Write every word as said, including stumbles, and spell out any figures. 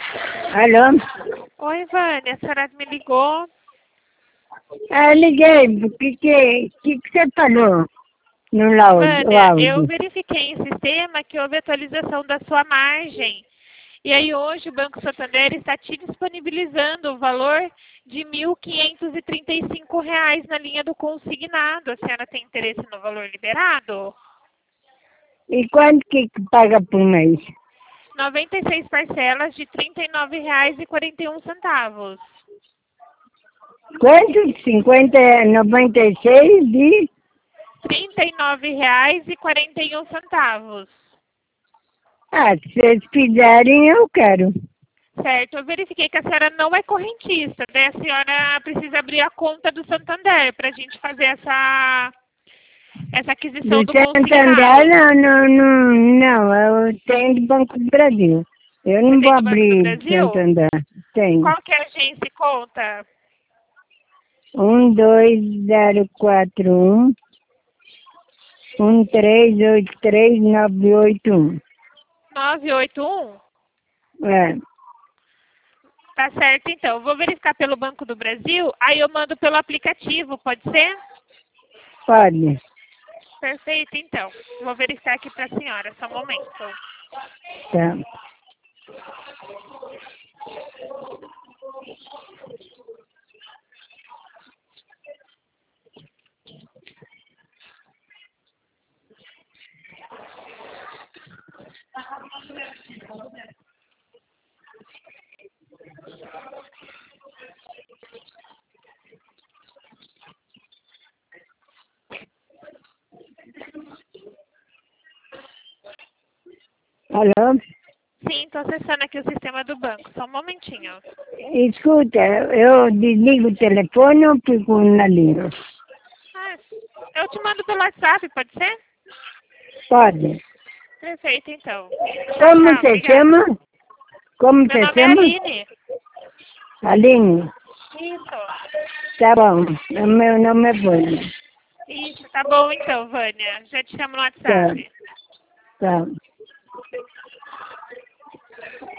Alô? Oi, Vânia, a senhora me ligou? Ah, liguei. O que que, que que você falou no laudo, o Vânia, eu áudio? verifiquei em sistema que houve atualização da sua margem. E aí hoje o Banco Santander está te disponibilizando o valor de mil quinhentos e trinta e cinco reais na linha do consignado. A senhora tem interesse no valor liberado? E quanto que que paga por mês? noventa e seis parcelas de trinta e nove reais e quarenta e um centavos. Quanto? cinquenta, noventa e seis de... trinta e nove reais e quarenta e um centavos. Ah, se vocês fizerem, eu quero. Certo, eu verifiquei que a senhora não é correntista, né? A senhora precisa abrir a conta do Santander para a gente fazer essa, essa aquisição Do do Santander, consignado. não, não, não, não, eu tenho do Banco do Brasil. Eu Você não tem vou do Banco do abrir do Brasil? Santander. Tenho. Qual que é a agência e conta? Um, dois, zero, quatro, um, um, três, oito, três, nove, oito, um. nove oito um? É, Tá certo, então. Eu vou verificar pelo Banco do Brasil, aí eu mando pelo aplicativo, pode ser? pode. Perfeito, então. Vou verificar aqui para a senhora, só um momento. Tá. Alô? Sim, estou acessando aqui o sistema do banco, só um momentinho. Escuta, eu desligo o telefone ou fico na linha? Ah, eu te mando pelo WhatsApp, pode ser? Pode. Perfeito, então. Tchau, Como tchau. você Obrigada. chama? Como Meu você nome é chama? Aline. Aline. Isso. Tá bom. O meu nome é Vânia. Isso, tá bom então, Vânia. Já te chamo no Tá. WhatsApp. Tá.